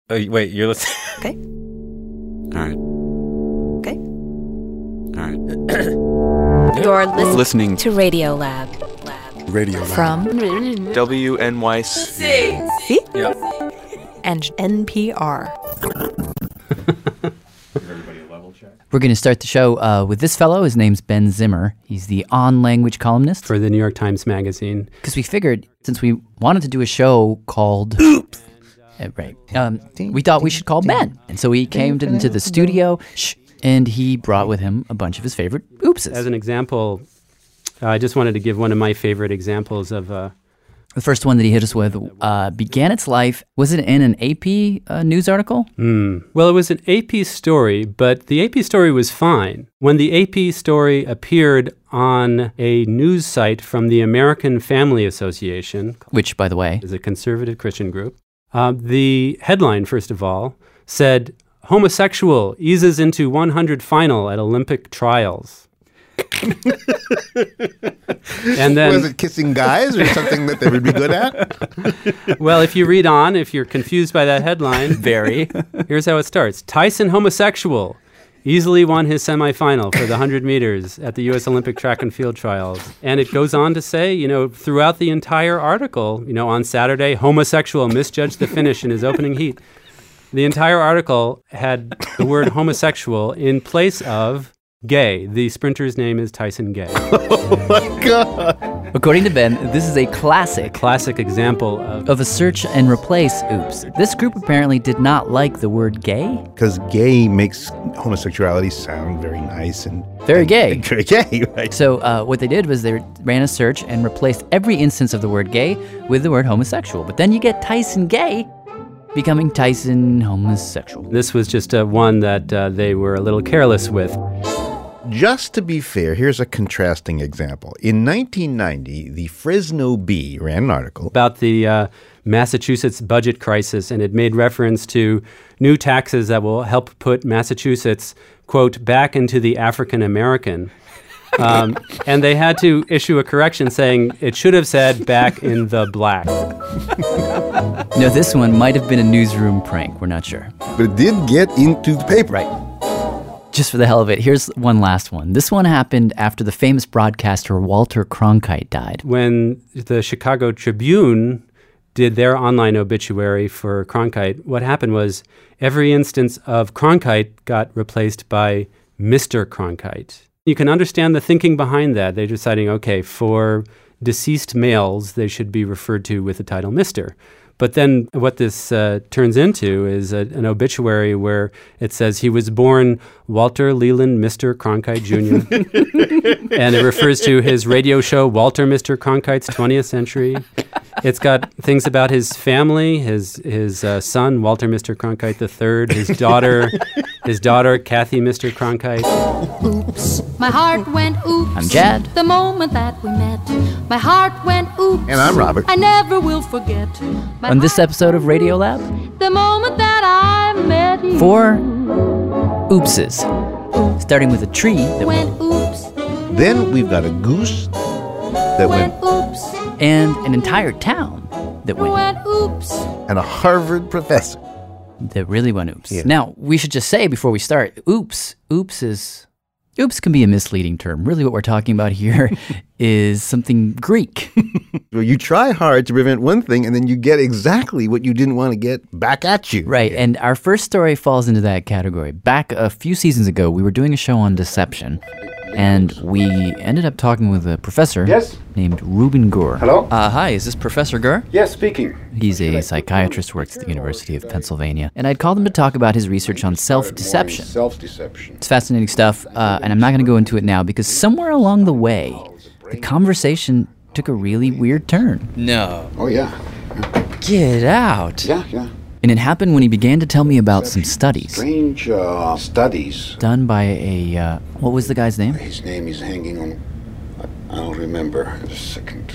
Oh, wait, you're listening? Okay. All right. Okay. All right. You're Listening to Radio Lab. Radio Lab. From WNYC. See? Yeah. And NPR. We're going to start the show with this fellow. His name's Ben Zimmer. He's the on-language columnist. For the New York Times Magazine. Because we figured, since we wanted to do a show called... Oops! Right. We thought we should call Ben. And so he came into the studio, and he brought with him a bunch of his favorite oopses. As an example, I just wanted to give one of my favorite examples of... The first one that he hit us with began its life, was it in an AP news article? Well, it was an AP story, but the AP story was fine. When the AP story appeared on a news site from the American Family Association, Which, by the way, is a conservative Christian group, the headline, first of all, said, "Homosexual eases into 100 final at Olympic trials." And then, was it kissing guys or something that they would be good at? well, if you read on, if you're confused by that headline, here's how it starts. Tyson homosexual easily won his semifinal for the 100 meters at the U.S. Olympic track and field trials. And it goes on to say, throughout the entire article, on Saturday, homosexual misjudged the finish in his opening heat. The entire article had the word homosexual in place of gay. The sprinter's name is Tyson Gay. Oh my God. according to Ben, this is a classic Example of a search and replace oops. This group apparently did not like the word gay. Because gay makes homosexuality sound very nice and Very gay. Very gay, right? So what they did was they ran a search and replaced every instance of the word gay with the word homosexual. But then you get Tyson Gay becoming Tyson homosexual. This was just one that they were a little careless with. Just to be fair, here's a contrasting example. In 1990, the Fresno Bee ran an article About the Massachusetts budget crisis, and it made reference to new taxes that will help put Massachusetts, quote, back into the African American. And they had to issue a correction saying it should have said back in the black. No, this one might have been a newsroom prank. We're not sure. but it did get into the paper. Right. Just for the hell of it, here's one last one. This one happened after the famous broadcaster Walter Cronkite died. When the Chicago Tribune did their online obituary for Cronkite, what happened was every instance of Cronkite got replaced by Mr. Cronkite. You can understand the thinking behind that. They're deciding, okay, for deceased males, they should be referred to with the title Mr. But then what this turns into is an obituary where it says he was born Walter Leland Mr. Cronkite Jr. And it refers to his radio show, Walter Mr. Cronkite's 20th Century. It's got things about his family, his son, Walter Mr. Cronkite III, his daughter, Kathy Mr. Cronkite. Oops, my heart went oops. I'm Jad. The moment that we met, my heart went oops. And I'm Robert. I never will forget. On this episode of Radio Lab, The moment that I met you. 4 oopses. Starting with a tree that Went oops. Then we've got a goose that went, oops. and an entire town that went oops. and a Harvard professor. that really went oops. Yeah. Now, we should just say before we start, oops can be a misleading term. Really what we're talking about here is something Greek. Well, you try hard to prevent one thing, and then you get exactly what you didn't want to get back at you. Right, and our first story falls into that category. Back a few seasons ago, we were doing a show on deception, and we ended up talking with a professor named Ruben Gur. Hello? Hi, is this Professor Gur? Yes, speaking. He's a psychiatrist who works at the University of Pennsylvania, and I'd called him to talk about his research on self-deception. Self-deception. It's fascinating stuff, and I'm not going to go into it now because somewhere along the way, the conversation took a really weird turn. No. Oh, yeah. Get out! Yeah. And it happened when he began to tell me about some studies Strange studies. done by a, what was the guy's name? His name is hanging on... I don't remember. Just a second.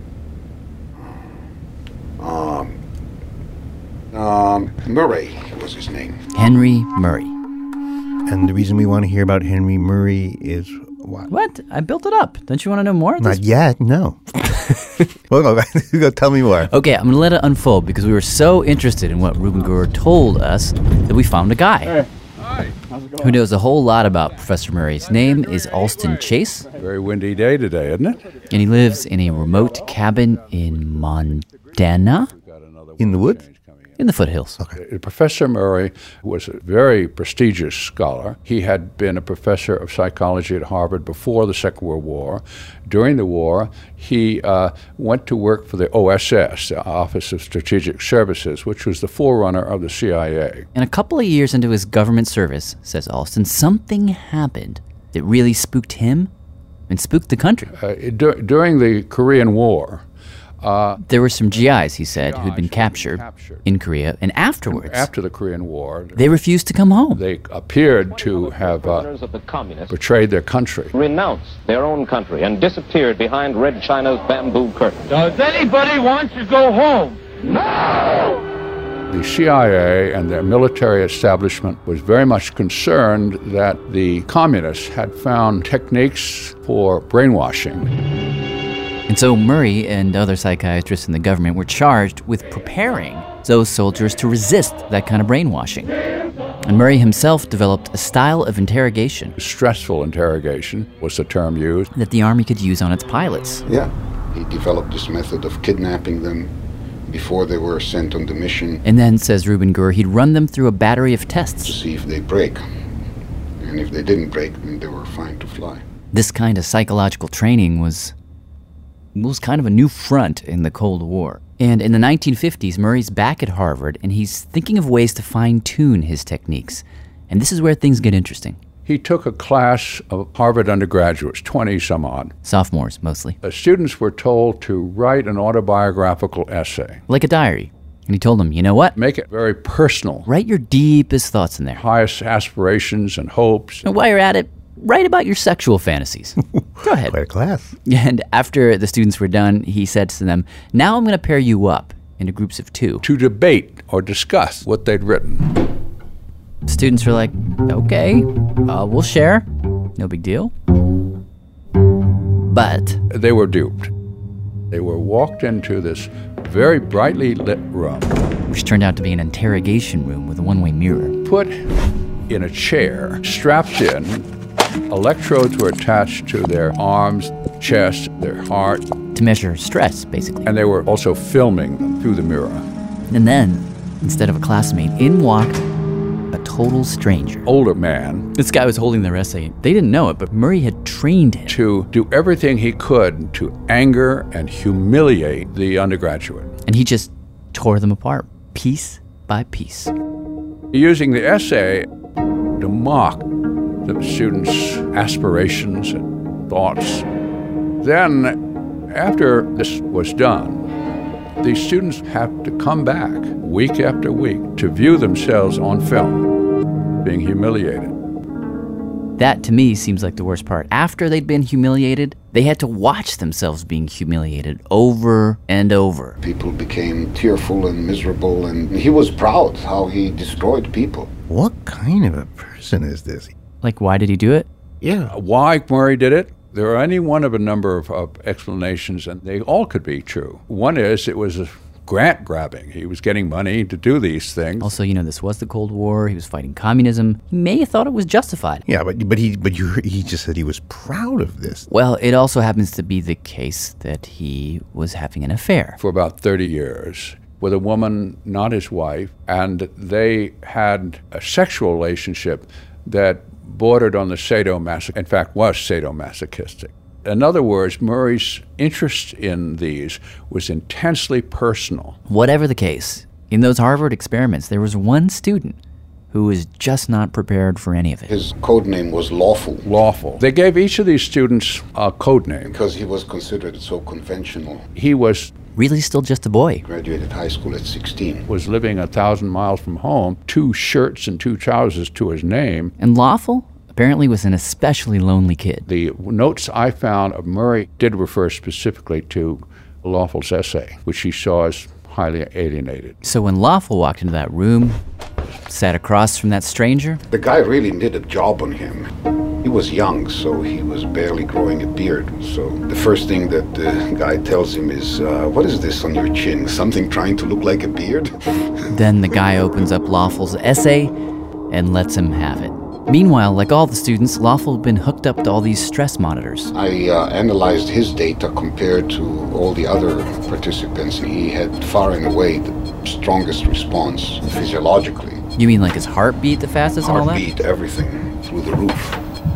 Murray was his name. Henry Murray. And the reason we want to hear about Henry Murray is what? What? I built it up. Don't you want to know more? Not yet, no. Well, go tell me more. Okay, I'm going to let it unfold because we were so interested in what Ruben Gura told us that we found a guy who knows a whole lot about Professor Murray. His name is Alston Chase, Very windy day today, isn't it? and he lives in a remote cabin in Montana, In the woods? in the foothills. Professor Murray was a very prestigious scholar. He had been a professor of psychology at Harvard before the Second World War. During the war, he went to work for the OSS, the Office of Strategic Services, which was the forerunner of the CIA. And a couple of years into his government service, says Alston, something happened that really spooked him and spooked the country. During the Korean War, There were some GIs, he said, who'd been captured in Korea, and afterwards, after the Korean War, they refused to come home. they appeared to have Runners of the communists betrayed their country. renounced their own country and disappeared behind Red China's bamboo curtain. Does anybody want to go home? The CIA and their military establishment was very much concerned that the communists had found techniques for brainwashing. And so Murray and other psychiatrists in the government were charged with preparing those soldiers to resist that kind of brainwashing. And Murray himself developed a style of interrogation Stressful interrogation was the term used. that the Army could use on its pilots. Yeah. He developed this method of kidnapping them before they were sent on the mission And then, says Ruben Gura, he'd run them through a battery of to tests. see if they break. And if they didn't break, then they were fine to fly. This kind of psychological training was kind of a new front in the Cold War. And in the 1950s, Murray's back at Harvard, and he's thinking of ways to fine-tune his techniques. And this is where things get interesting. He took a class of Harvard undergraduates, 20 some odd. Sophomores, mostly. The students were told to write an autobiographical essay. Like a diary. And he told them, you know what? Make it very personal. Write your deepest thoughts in there. Highest aspirations and hopes. And while you're at it, write about your sexual fantasies. Go ahead. Quite a class. And after the students were done, he said to them, now I'm going to pair you up into groups of 2. To debate or discuss what they'd written. Students were like, okay, we'll share. No big deal. But They were duped. They were walked into this very brightly lit room, which turned out to be an interrogation room with a one-way mirror. put in a chair, strapped in. Electrodes were attached to their arms, chest, their heart, To measure stress, basically. and they were also filming them through the mirror. And then, instead of a classmate, in walked a total stranger. Older man This guy was holding their essay. They didn't know it, but Murray had trained him. to do everything he could to anger and humiliate the undergraduate. And he just tore them apart, piece by piece. Using the essay to mock the students' aspirations and thoughts. Then, after this was done, the students have to come back week after week to view themselves on film, being humiliated. That, to me, seems like the worst part. After they'd been humiliated, they had to watch themselves being humiliated over and over. People became tearful and miserable, and he was proud how he destroyed people. What kind of a person is this? Like, why did he do it? Yeah. Why Murray did it? There are any one of a number of explanations, and they all could be true. One is it was a grant grabbing. He was getting money to do these things. Also, this was the Cold War. He was fighting communism. He may have thought it was justified. Yeah, but he just said he was proud of this. Well, it also happens to be the case that he was having an affair. For about 30 years with a woman, not his wife, and they had a sexual relationship that bordered on the sadomasochistic, in fact, was sadomasochistic. In other words, Murray's interest in these was intensely personal. Whatever the case, in those Harvard experiments, there was one student who was just not prepared for any of it. His code name was Lawful. Lawful. They gave each of these students a code name. Because he was considered so conventional. He was Really still just a boy. Graduated high school at 16. was living 1,000 miles from home, 2 shirts and 2 trousers to his name. And Lawful apparently was an especially lonely kid. The notes I found of Murray did refer specifically to Lawful's essay, which he saw as highly alienated. So when Lawful walked into that room, sat across from that stranger, The guy really did a job on him. He He was young, so he was barely growing a beard. So the first thing that the guy tells him is, what is this on your chin? Something trying to look like a beard? Then the guy opens up Lawful's essay and lets him have it. Meanwhile, like all the students, Lawful had been hooked up to all these stress monitors. I analyzed his data compared to all the other participants. He had far and away the strongest response physiologically. You mean like his heart beat the fastest and all that? Heartbeat, everything, through the roof.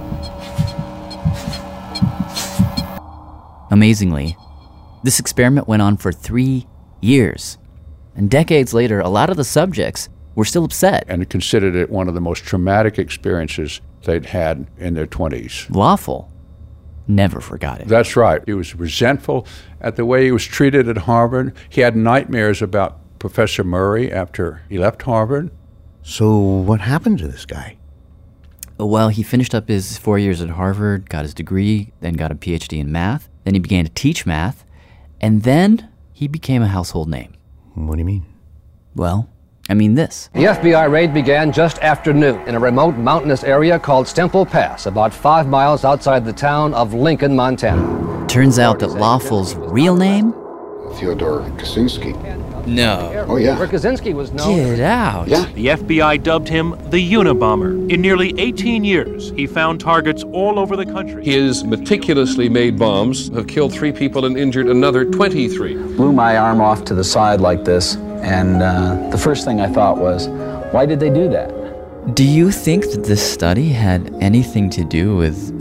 Amazingly, this experiment went on for 3 years. And decades later, a lot of the subjects were still upset. And considered it one of the most traumatic experiences they'd had in their 20s. Lawful never forgot it. That's right. He was resentful at the way he was treated at Harvard. He had nightmares about Professor Murray after he left Harvard. So what happened to this guy? Well, he finished up his 4 years at Harvard, got his degree, then got a PhD in math. Then he began to teach math. And then he became a household name. What do you mean? Well, I mean this. The FBI raid began just after noon in a remote mountainous area called Stemple Pass, about 5 miles outside the town of Lincoln, Montana. Turns out that Lawful's real name? Fyodor Kaczynski. No. Oh, yeah. Where Kaczynski was known. Get out. Yeah. The FBI dubbed him the Unabomber. In nearly 18 years, he found targets all over the country. His meticulously made bombs have killed 3 people and injured another 23. Blew my arm off to the side like this, and the first thing I thought was, why did they do that? Do you think that this study had anything to do with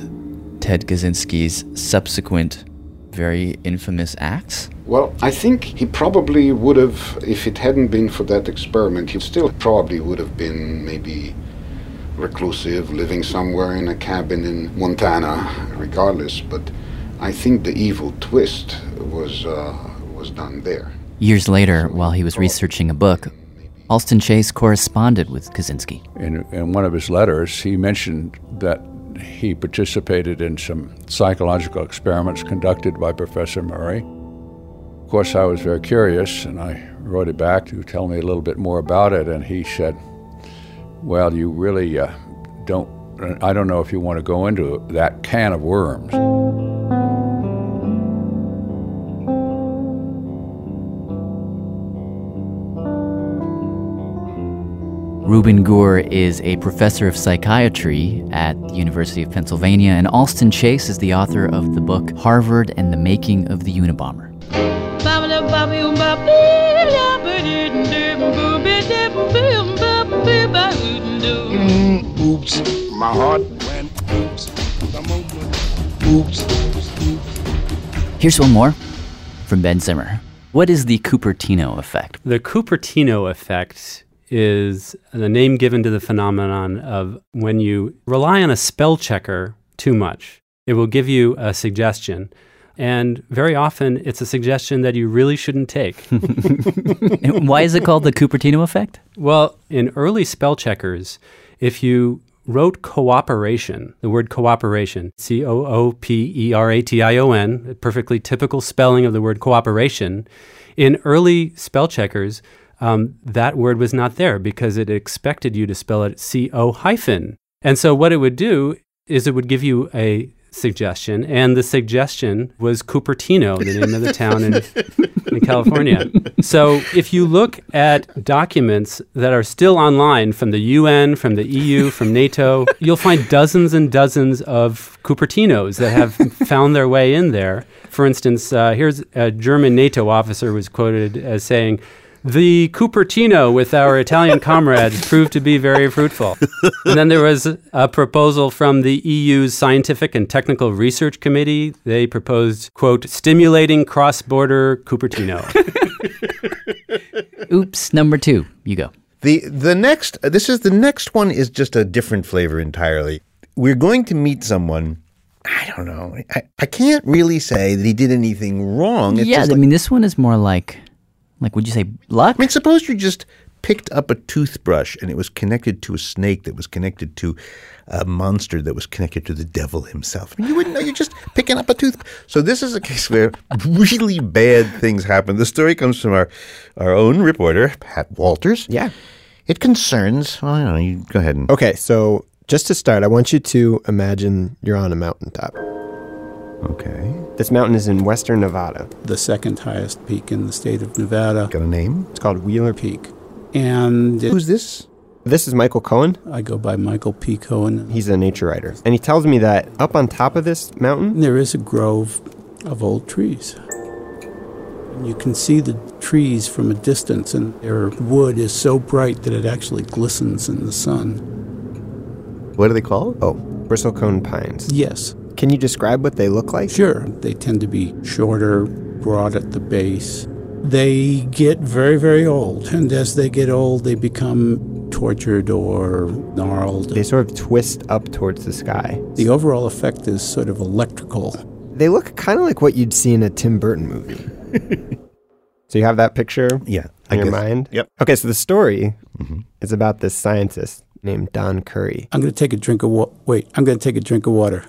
Ted Kaczynski's subsequent very infamous acts? Well, I think he probably would have, if it hadn't been for that experiment, he still probably would have been maybe reclusive, living somewhere in a cabin in Montana, regardless. But I think the evil twist was done there. Years later, while he was researching a book, Alston Chase corresponded with Kaczynski. In one of his letters, he mentioned that he participated in some psychological experiments conducted by Professor Murray. Of course, I was very curious, and I wrote it back to tell me a little bit more about it, and he said, well, you really I don't know if you want to go into that can of worms. Reuben Gur is a professor of psychiatry at the University of Pennsylvania, and Alston Chase is the author of the book Harvard and the Making of the Unabomber. Oops, my heart went oops. Oops. Here's one more from Ben Zimmer. What is the Cupertino effect? The Cupertino effect is the name given to the phenomenon of when you rely on a spell checker too much. It will give you a suggestion, and very often it's a suggestion that you really shouldn't take. Why is it called the Cupertino effect? Well, in early spell checkers, if you wrote cooperation, the word cooperation, C-O-O-P-E-R-A-T-I-O-N, a perfectly typical spelling of the word cooperation, in early spell checkers, that word was not there because it expected you to spell it C-O-hyphen. And so what it would do is it would give you a suggestion, and the suggestion was Cupertino, the name of the town in California. So if you look at documents that are still online from the UN, from the EU, from NATO, you'll find dozens and dozens of Cupertinos that have found their way in there. For instance, here's a German NATO officer was quoted as saying, "The Cupertino with our Italian comrades proved to be very fruitful." And then there was a proposal from the EU's Scientific and Technical Research Committee. They proposed, quote, "stimulating cross-border Cupertino." Oops, number 2. You go. The next one is just a different flavor entirely. We're going to meet someone. I don't know. I can't really say that he did anything wrong. It's yeah, I mean, this one is more like, would you say luck? I mean, suppose you just picked up a toothbrush and it was connected to a snake that was connected to a monster that was connected to the devil himself. I mean, you wouldn't know. You're just picking up a toothbrush. So this is a case where really bad things happen. The story comes from our own reporter, Pat Walters. Yeah. It concerns, well, I don't know, you go ahead. Okay, so Just to start, I want you to imagine you're on a mountaintop. Okay. This mountain is in western Nevada. The second highest peak in the state of Nevada. Got a name? It's called Wheeler Peak. And who's this? This is Michael Cohen. I go by Michael P. Cohen. He's a nature writer. And he tells me that up on top of this mountain, there is a grove of old trees. And you can see the trees from a distance, and their wood is so bright that it actually glistens in the sun. What are they called? Oh, bristlecone pines. Yes. Can you describe what they look like? Sure. They tend to be shorter, broad at the base. They get very, very old, and as they get old, they become tortured or gnarled. They sort of twist up towards the sky. The overall effect is sort of electrical. They look kind of like what you'd see in a Tim Burton movie. So you have that picture in your mind? Yep. Okay, so the story is about this scientist named Don Curry. I'm going to take a drink of water.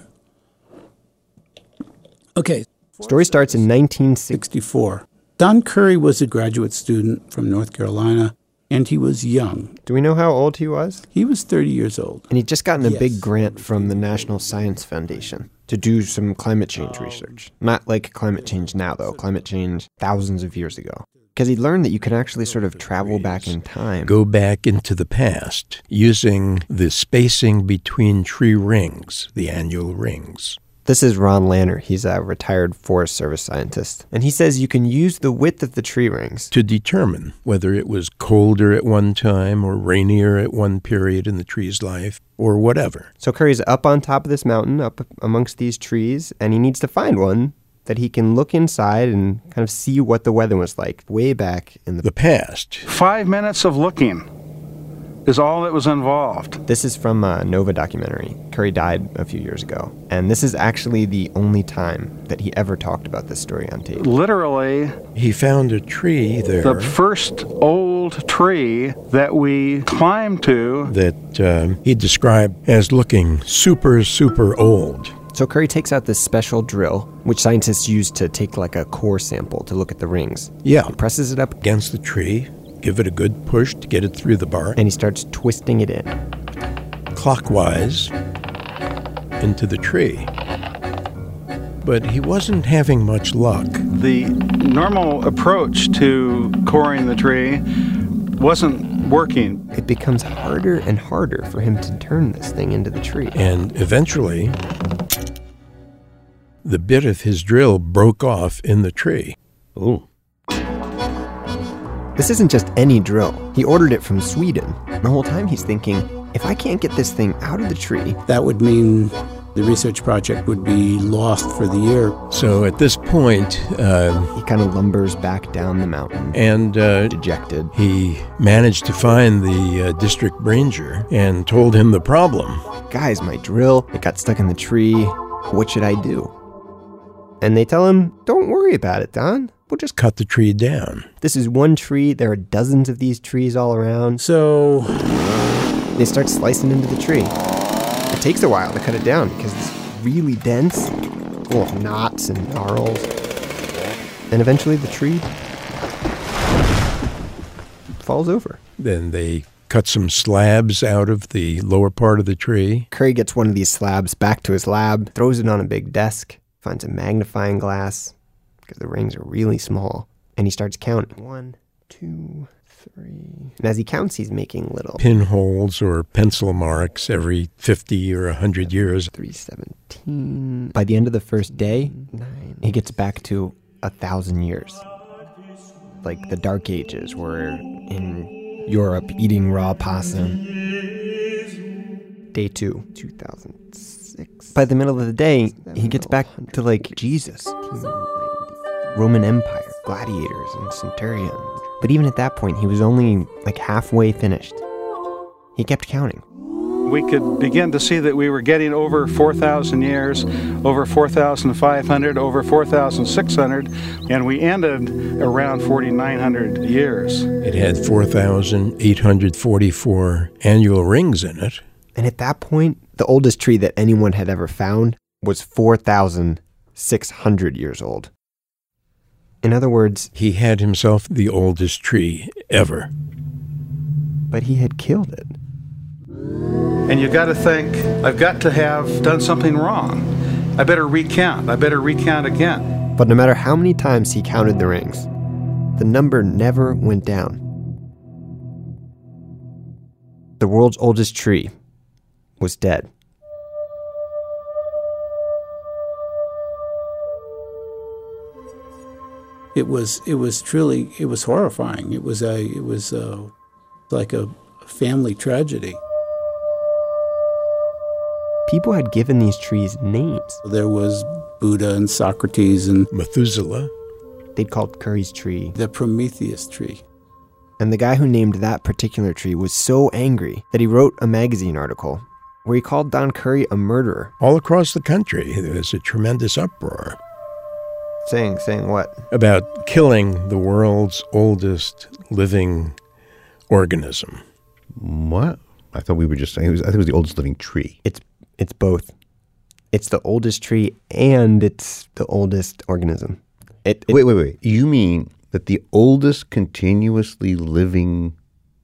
Okay. Story starts in 1964. Don Curry was a graduate student from North Carolina, and he was young. Do we know how old he was? He was 30 years old. And he'd just gotten a big grant from the National Science Foundation to do some climate change research. Not like climate change now, though. Climate change thousands of years ago. Because he'd learned that you could actually sort of travel back in time. Go back into the past using the spacing between tree rings, the annual rings. This is Ron Lanner. He's a retired Forest Service scientist. And he says you can use the width of the tree rings to determine whether it was colder at one time or rainier at one period in the tree's life or whatever. So Curry's up on top of this mountain, up amongst these trees, and he needs to find one that he can look inside and kind of see what the weather was like way back in the past. 5 minutes of looking is all that was involved. This is from a Nova documentary. Curry died a few years ago. And this is actually the only time that he ever talked about this story on tape. Literally, he found a tree there. The first old tree that we climbed to. That he described as looking super, super old. So Curry takes out this special drill, which scientists use to take like a core sample to look at the rings. Yeah. He presses it up against the tree. Give it a good push to get it through the bark. And he starts twisting it in. Clockwise into the tree. But he wasn't having much luck. The normal approach to coring the tree wasn't working. It becomes harder and harder for him to turn this thing into the tree. And eventually, the bit of his drill broke off in the tree. Ooh. This isn't just any drill. He ordered it from Sweden. The whole time he's thinking, if I can't get this thing out of the tree... That would mean the research project would be lost for the year. So at this point... he kind of lumbers back down the mountain. And dejected. He managed to find the district ranger and told him the problem. Guys, my drill, it got stuck in the tree. What should I do? And they tell him, don't worry about it, Don. We'll just cut the tree down. This is one tree. There are dozens of these trees all around. So they start slicing into the tree. It takes a while to cut it down because it's really dense, full of knots and gnarls. And eventually the tree falls over. Then they cut some slabs out of the lower part of the tree. Curry gets one of these slabs back to his lab, throws it on a big desk, finds a magnifying glass, because the rings are really small. And he starts counting. 1, 2, 3. And as he counts, he's making little pinholes or pencil marks every 50 or 100 years. 317. By the end of the first day, 9. He gets back to 1,000 years. Like the Dark Ages, were in Europe eating raw possum. Day 2, 2006. By the middle of the day, he gets back to like Jesus. Roman Empire, gladiators and centurions. But even at that point, he was only like halfway finished. He kept counting. We could begin to see that we were getting over 4,000 years, over 4,500, over 4,600, and we ended around 4,900 years. It had 4,844 annual rings in it. And at that point, the oldest tree that anyone had ever found was 4,600 years old. In other words, he had himself the oldest tree ever. But he had killed it. And you got to think, I've got to have done something wrong. I better recount. I better recount again. But no matter how many times he counted the rings, the number never went down. The world's oldest tree was dead. It was horrifying. It was like a family tragedy. People had given these trees names. There was Buddha and Socrates and Methuselah. They'd called Curry's tree the Prometheus tree. And the guy who named that particular tree was so angry that he wrote a magazine article where he called Don Curry a murderer. All across the country, there was a tremendous uproar. Saying what? About killing the world's oldest living organism. What? I thought we were just saying I think it was the oldest living tree. It's both. It's the oldest tree and it's the oldest organism. Wait. You mean that the oldest continuously living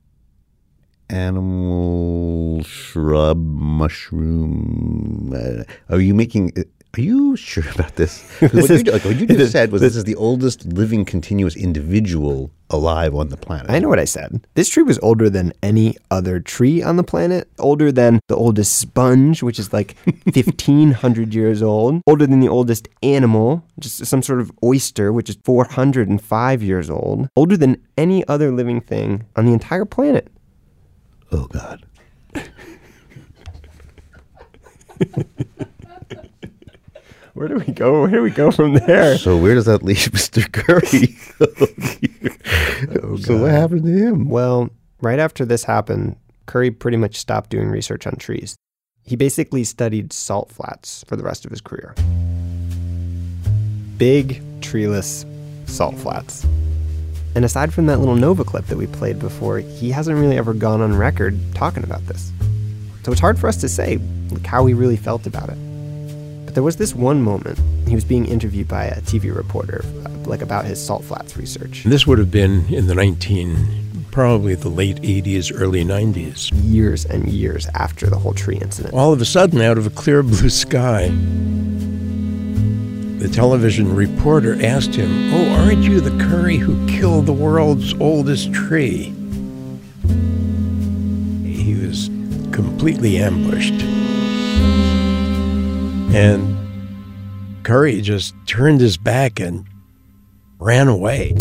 animal, shrub, mushroom, are you sure about this? What you just said was this is the oldest living continuous individual alive on the planet. I know what I said. This tree was older than any other tree on the planet, older than the oldest sponge, which is like 1,500 years old, older than the oldest animal, just some sort of oyster, which is 405 years old, older than any other living thing on the entire planet. Oh, God. Where do we go? Where do we go from there? So where does that leave Mr. Curry? So what happened to him? Well, right after this happened, Curry pretty much stopped doing research on trees. He basically studied salt flats for the rest of his career. Big, treeless salt flats. And aside from that little Nova clip that we played before, he hasn't really ever gone on record talking about this. So it's hard for us to say how he really felt about it. But there was this one moment. He was being interviewed by a TV reporter, about his salt flats research. This would have been in probably the late 80s, early 90s. Years and years after the whole tree incident. All of a sudden, out of a clear blue sky, the television reporter asked him, "Oh, aren't you the Curry who killed the world's oldest tree?" He was completely ambushed. And Curry just turned his back and ran away.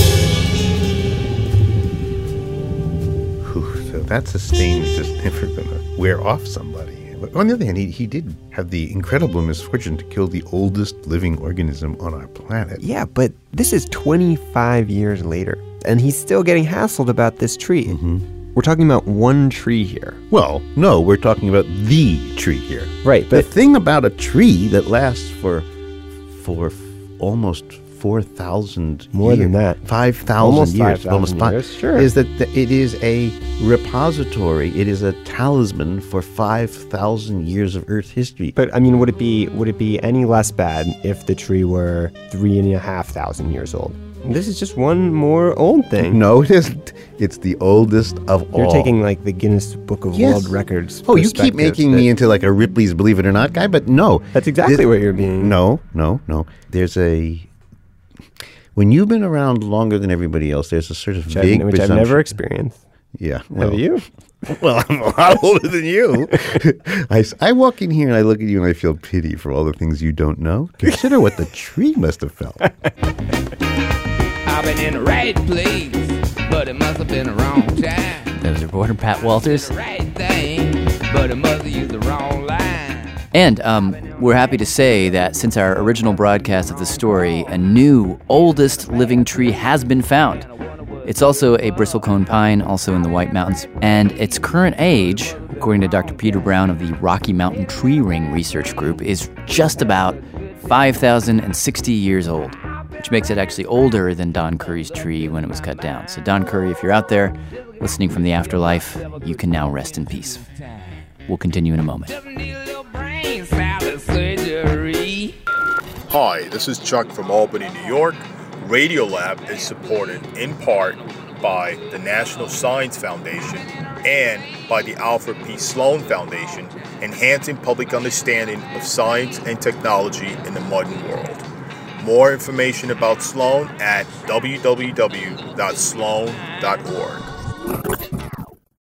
So that's a stain that's just never going to wear off somebody. But on the other hand, he did have the incredible misfortune to kill the oldest living organism on our planet. Yeah, but this is 25 years later, and he's still getting hassled about this tree. Mm-hmm. We're talking about one tree here. Well, no, we're talking about the tree here. Right, but the thing about a tree that lasts for almost 4,000 more years, than that, 5,000 years, almost 5,000 years, sure, is that it is a repository. It is a talisman for 5,000 years of Earth history. But I mean, would it be any less bad if the tree were 3,500 years old? This is just one more old thing. No, it isn't. It's the oldest of all. You're taking like the Guinness Book of World Records. Oh, you keep making me into like a Ripley's Believe It or Not guy, but no. That's exactly what you're being. No. When you've been around longer than everybody else, there's a sort of vague which presumption. I've never experienced. Yeah. Well, have you? Well, I'm a lot older than you. I walk in here and I look at you and I feel pity for all the things you don't know. Consider what the tree must have felt. I've been in the right place, but it must have been the wrong time. That was reporter Pat Walters. Right thing, but it must have used the wrong line. And we're happy to say that since our original broadcast of the story, a new oldest living tree has been found. It's also a bristlecone pine, also in the White Mountains, and its current age, according to Dr. Peter Brown of the Rocky Mountain Tree Ring Research Group, is just about 5,060 years old, which makes it actually older than Don Curry's tree when it was cut down. So Don Curry, if you're out there listening from the afterlife, you can now rest in peace. We'll continue in a moment. Hi, this is Chuck from Albany, New York. Radiolab is supported in part by the National Science Foundation and by the Alfred P. Sloan Foundation, enhancing public understanding of science and technology in the modern world. More information about Sloan at www.sloan.org.